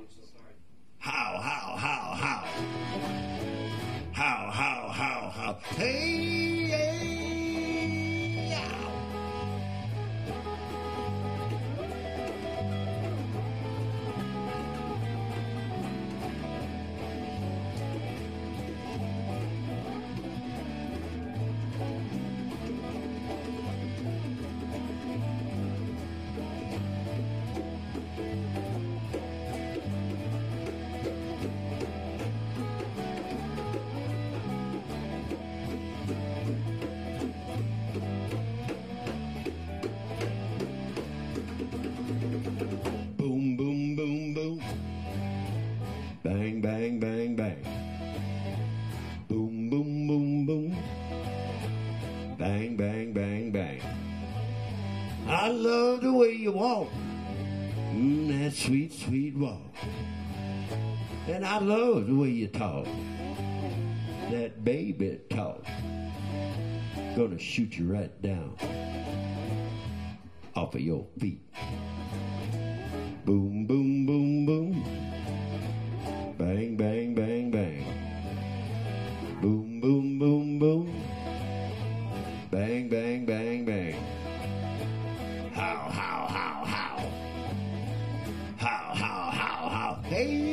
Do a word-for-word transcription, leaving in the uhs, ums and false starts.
How, how, how, how. How, how, how, how. Hey, hey, ow. Boom, boom, boom, boom. Bang, bang, bang, bang. Boom, boom, boom, boom. Bang, bang, bang, bang. I love the way you walk. Mm, that sweet, sweet walk. And I love the way you talk. That baby talk. Gonna shoot you right down off of your feet. Boom, boom, boom, boom. Bang, bang, bang, bang. Boom, boom, boom, boom. Bang, bang, bang, bang. How, how, how, how. How, how, how, how. Hey.